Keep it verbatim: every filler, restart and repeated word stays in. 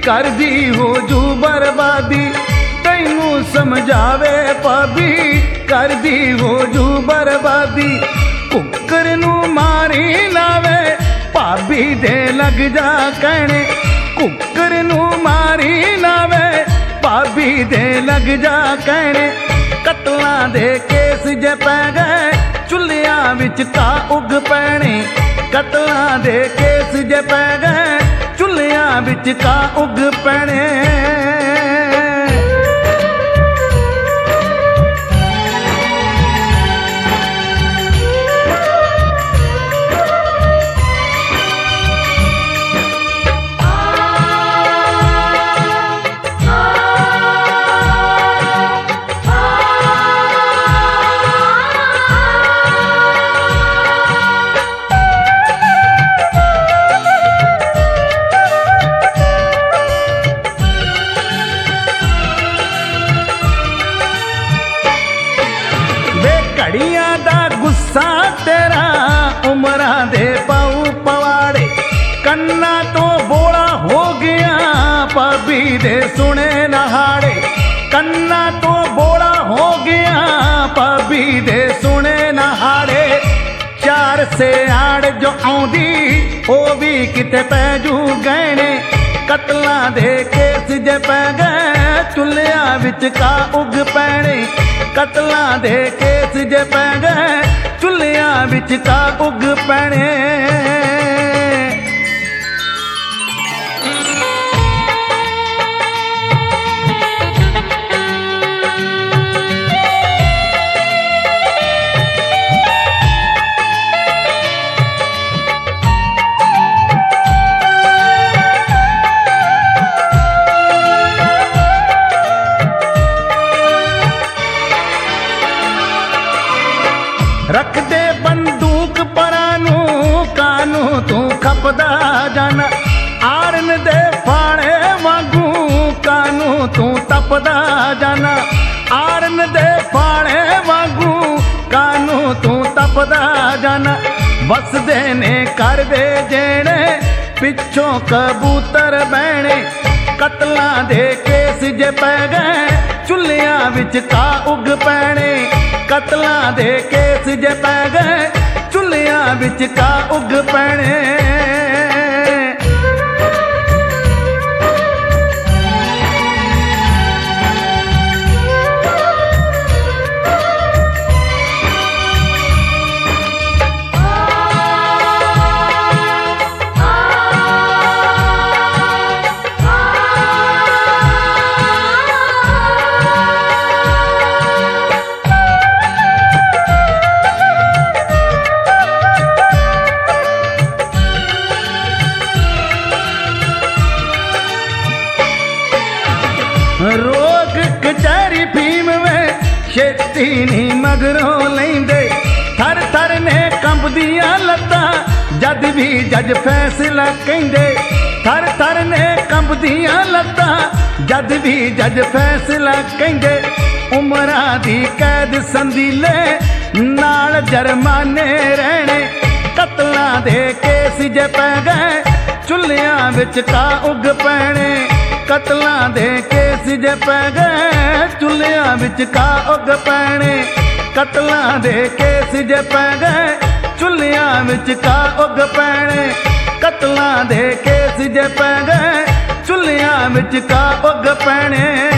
करदी हो जू बर्बादी तैनू समझावे भाभी करदी हो जू बर्बादी कुकर नू मारी लावे भाभी दे लग जा कहने कुकर नू मारी लावे भाभी दे लग जा कहने कतला दे केस जे पै गए चुल्लियां विच का उग पैने कतला दे केस जे पै गए चुल्लियां विच का उग पैने घड़ियां दा गुस्सा तेरा उमरा दे पाऊ पवाड़े कन्ना तो बोला हो गया भाभी दे सुने नहाड़े कन्ना तो बोला हो गया भाभी दे सुने नहाड़े चार से आड़ जो आउंदी ओ भी किते पैजू गहने कतला दे केस जे पै गए चुल्लियां विच का उग पैने कतला दे केस जे पै गए चुल्लियां विच का उग पैने रख दे बंदूक परानू कानू तू खपदा जाना आरन दे फाड़े वांगू कानू तू तपदा जाना आरन दे फाड़े वांगू कानू तू तपदा जाना बस देने कर दे जेने पिछों कबूतर बहने कतला दे केस जे पै गए चुल्लियां विच का उग पैने कतला दे केस जे पै गए चुल्लियां विच का उग पैने रोक कचहरी भीम वे छेती नहीं मगरों लेंदे थर थर ने कंबदियां लत्तां जद भी जज फैसला कहंदे थर थर ने कंबदियां लत्तां जद भी जज फैसला कहंदे उमरा दी कैद संदीले नाल जरमाने रहने कतला दे केस जे पै गए चुल्लियां विच का उग पैने कतला दे केस जे पै गए चुल्लियां विच का उग पैने कतला दे केस जे पै गए चुल्लियां विच का उग पैने कतला दे केस जे पै गए चुल्लियां विच का उग पैने